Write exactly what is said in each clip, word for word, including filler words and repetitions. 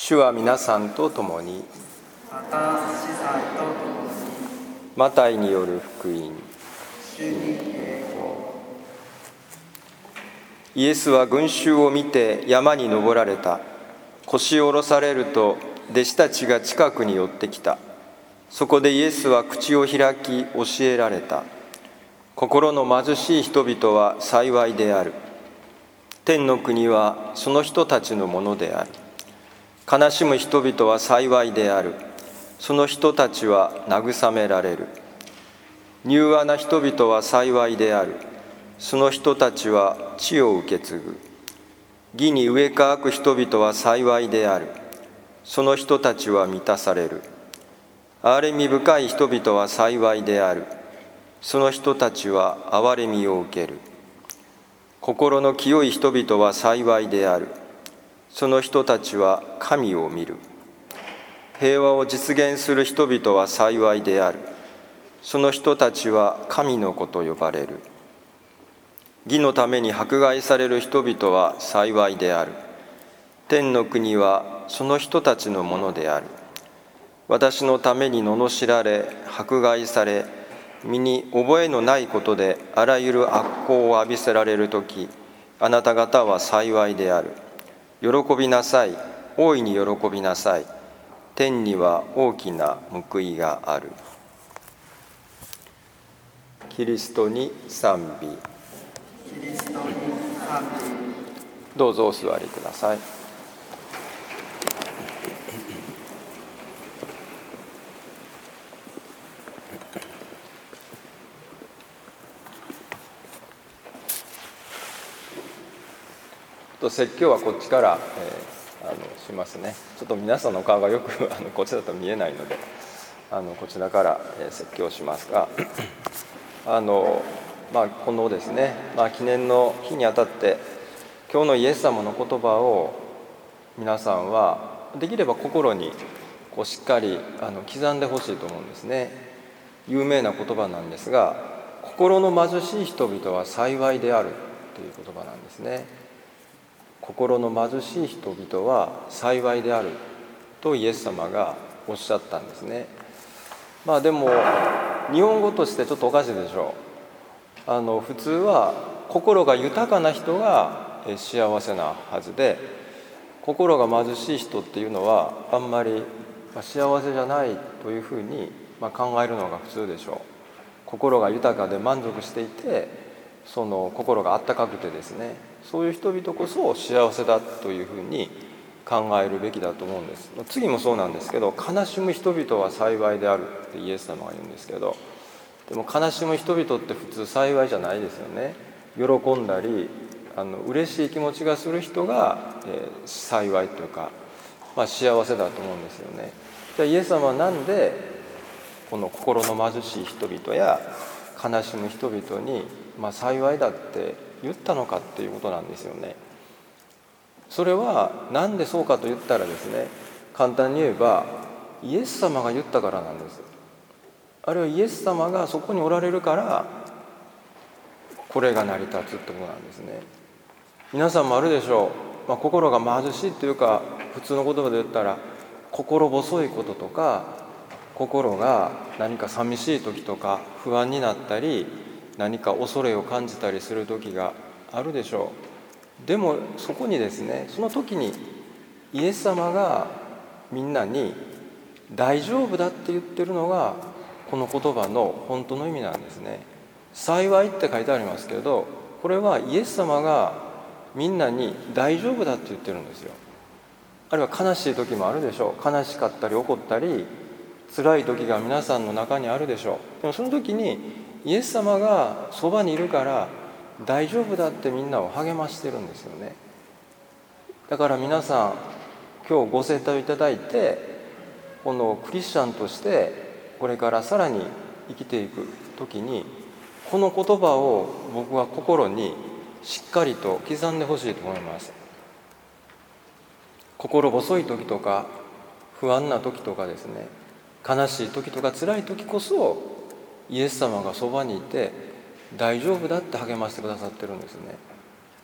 主は皆さんと共に。 また司祭と共に。 マタイによる福音。 主に栄光。 イエスは群衆を見て山に登られた。腰を下ろされると弟子たちが近くに寄ってきた。そこでイエスは口を開き教えられた。心の貧しい人々は幸いである。天の国はその人たちのものである。悲しむ人々は幸いである。その人たちは慰められる。柔和な人々は幸いである。その人たちは地を受け継ぐ。義に植え替く人々は幸いである。その人たちは満たされる。憐れみ深い人々は幸いである。その人たちは憐れみを受ける。心の清い人々は幸いである。その人たちは神を見る。平和を実現する人々は幸いである。その人たちは神の子と呼ばれる。義のために迫害される人々は幸いである。天の国はその人たちのものである。私のために罵られ、迫害され、身に覚えのないことであらゆる悪行を浴びせられるとき、あなた方は幸いである。喜びなさい、大いに喜びなさい。天には大きな報いがある。キリストに賛美。 キリストに賛美。 どうぞお座りください。説教はこっちから、えー、あのしますね。ちょっと皆さんの顔がよくあのこっちだと見えないので、あのこちらから、えー、説教しますが、あの、まあ、このですね、まあ、記念の日にあたって今日のイエス様の言葉を皆さんはできれば心にこうしっかりあの刻んでほしいと思うんですね。有名な言葉なんですが、心の貧しい人々は幸いであるという言葉なんですね。心の貧しい人々は幸いであるとイエス様がおっしゃったんですね。まあでも日本語としてちょっとおかしいでしょう。あの普通は心が豊かな人が幸せなはずで、心が貧しい人っていうのはあんまり幸せじゃないというふうに考えるのが普通でしょう。心が豊かで満足していて、その心があったかくてですね、そういう人々こそ幸せだというふうに考えるべきだと思うんです。次もそうなんですけど、悲しむ人々は幸いであるってイエス様が言うんですけど、でも悲しむ人々って普通幸いじゃないですよね。喜んだりあの嬉しい気持ちがする人が、えー、幸いというか、まあ、幸せだと思うんですよね。じゃあイエス様はなんでこの心の貧しい人々や悲しむ人々に、まあ、幸いだって言ったのかっていうことなんですよね。それはなんでそうかと言ったらですね、簡単に言えばイエス様が言ったからなんです。あるいはイエス様がそこにおられるからこれが成り立つってことなんですね。皆さんもあるでしょう、まあ、心が貧しいというか、普通の言葉で言ったら心細いこととか、心が何か寂しい時とか不安になったり、何か恐れを感じたりする時があるでしょう。でもそこにですね、その時にイエス様がみんなに大丈夫だって言ってるのがこの言葉の本当の意味なんですね。幸いって書いてありますけど、これはイエス様がみんなに大丈夫だって言ってるんですよ。あるいは悲しい時もあるでしょう。悲しかったり怒ったり辛い時が皆さんの中にあるでしょう。でもその時にイエス様がそばにいるから大丈夫だってみんなを励ましてるんですよね。だから皆さん今日ご聖体をいただいて、このクリスチャンとしてこれからさらに生きていく時にこの言葉を僕は心にしっかりと刻んでほしいと思います。心細い時とか不安な時とかですね、悲しい時とか辛い時こそイエス様がそばにいて大丈夫だって励ましてくださってるんですね。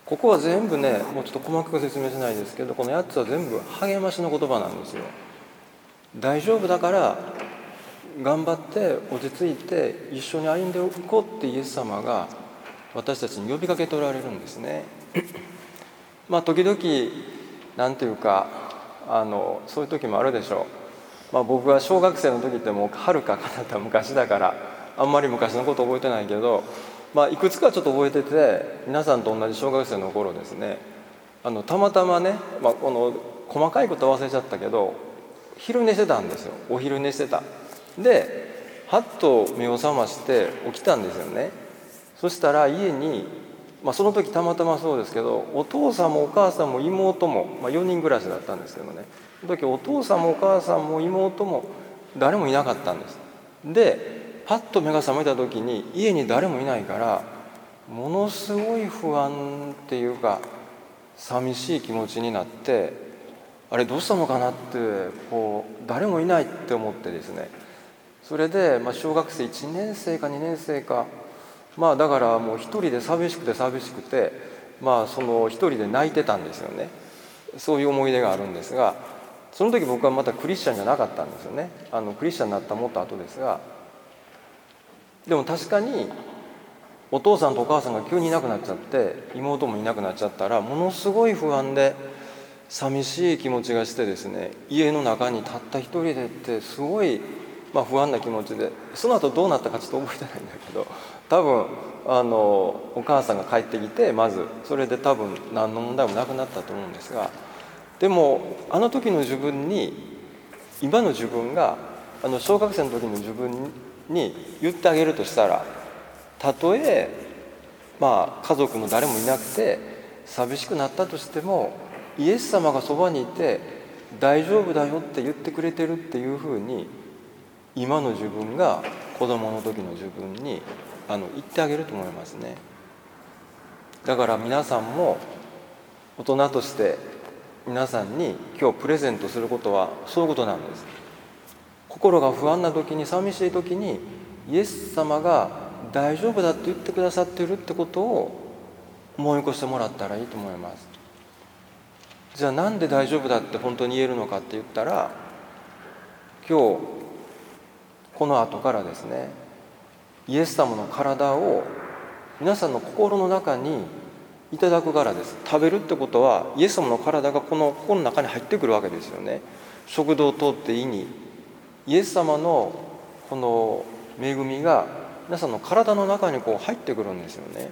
ここは全部ね、もうちょっと細かく説明しないですけど、このやっつは全部励ましの言葉なんですよ。大丈夫だから頑張って落ち着いて一緒に歩んでいこうってイエス様が私たちに呼びかけておられるんですね。まあ時々なんていうかあのそういう時もあるでしょう。まあ、僕は小学生の時ってもうはるか彼方昔だからあんまり昔のこと覚えてないけど、まあ、いくつかちょっと覚えてて、皆さんと同じ小学生の頃ですね、あのたまたまね、まあ、この細かいこと忘れちゃったけど昼寝してたんですよ。お昼寝してた。ではっと目を覚まして起きたんですよね。そしたら家に、まあ、その時たまたまそうですけど、お父さんもお母さんも妹も、まあ、よにん暮らしだったんですけどね、その時お父さんもお母さんも妹も誰もいなかったんです。でパッと目が覚めた時に家に誰もいないから、ものすごい不安っていうか寂しい気持ちになって、あれどうしたのかなってこう誰もいないって思ってですね、それで、まあ、小学生いちねん生かにねん生か、まあだからもう一人で寂しくて寂しくて、まあその一人で泣いてたんですよね。そういう思い出があるんですが、その時僕はまたクリスチャンじゃなかったんですよね。あのクリスチャンになったもっと後ですが、でも確かにお父さんとお母さんが急にいなくなっちゃって妹もいなくなっちゃったら、ものすごい不安で寂しい気持ちがしてですね、家の中にたった一人でってすごい、まあ、不安な気持ちで、その後どうなったかちょっと覚えてないんだけど、多分あのお母さんが帰ってきて、まずそれで多分何の問題もなくなったと思うんですが、でもあの時の自分に今の自分があの小学生の時の自分に言ってあげるとしたら、たとえまあ家族も誰もいなくて寂しくなったとしても、イエス様がそばにいて大丈夫だよって言ってくれてるっていうふうに、今の自分が子供の時の自分にあの言ってあげると思いますね。だから皆さんも大人として皆さんに今日プレゼントすることはそういうことなんです。心が不安な時に、寂しい時にイエス様が大丈夫だって言ってくださっているってことを思い起こしてもらったらいいと思います。じゃあなんで大丈夫だって本当に言えるのかって言ったら、今日この後からですね、イエス様の体を皆さんの心の中にいただくからです。食べるってことはイエス様の体がこの心の中に入ってくるわけですよね。食道を通って胃にイエス様のこの恵みが皆さんの体の中にこう入ってくるんですよね。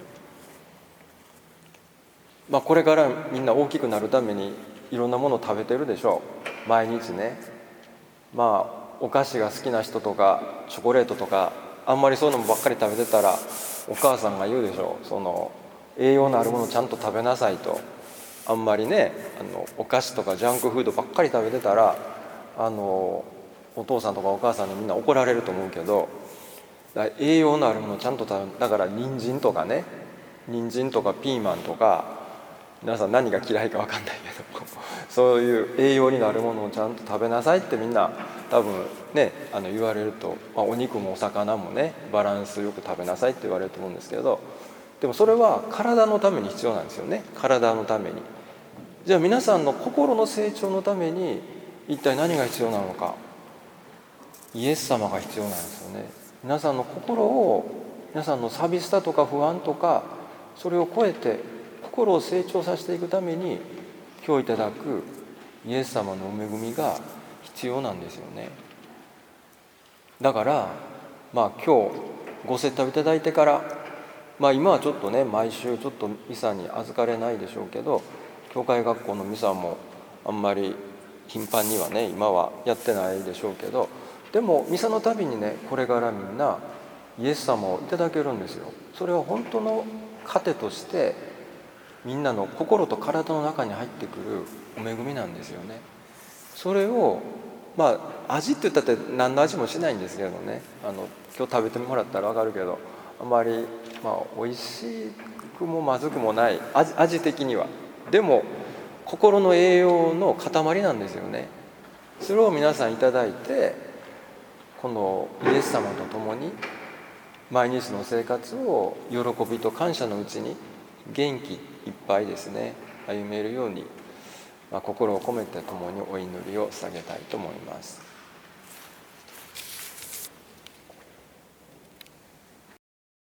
まあ、これからみんな大きくなるためにいろんなものを食べてるでしょう、毎日ね。まあお菓子が好きな人とかチョコレートとか、あんまりそういうのばっかり食べてたらお母さんが言うでしょう、その栄養のあるものをちゃんと食べなさいと。あんまりね、あのお菓子とかジャンクフードばっかり食べてたら、あのお父さんとかお母さんにみんな怒られると思うけど、だから栄養のあるものをちゃんと食べ、だから人参とかね、人参とかピーマンとか、皆さん何が嫌いか分かんないけどそういう栄養になるものをちゃんと食べなさいってみんな多分ね、あの言われると、まあ、お肉もお魚もねバランスよく食べなさいって言われると思うんですけど、でもそれは体のために必要なんですよね。体のために。じゃあ皆さんの心の成長のために一体何が必要なのか。イエス様が必要なんですよね。皆さんの心を、皆さんの寂しさとか不安とか、それを超えて心を成長させていくために今日いただくイエス様のお恵みが必要なんですよね。だからまあ今日ご接待をいただいてから、まあ今はちょっとね毎週ちょっとミサに預かれないでしょうけど、教会学校のミサもあんまり頻繁にはね今はやってないでしょうけど、でもミサのたびにねこれからみんなイエス様をいただけるんですよ。それは本当の糧としてみんなの心と体の中に入ってくるお恵みなんですよね。それをまあ味って言ったって何の味もしないんですけどね、あの今日食べてもらったら分かるけど、あんまりまあ美味しくもまずくもない 味, 味的には。でも心の栄養の塊なんですよね。それを皆さんいただいて、このイエス様と共に毎日の生活を喜びと感謝のうちに元気いっぱいですね歩めるように、まあ、心を込めて共にお祈りを捧げたいと思います。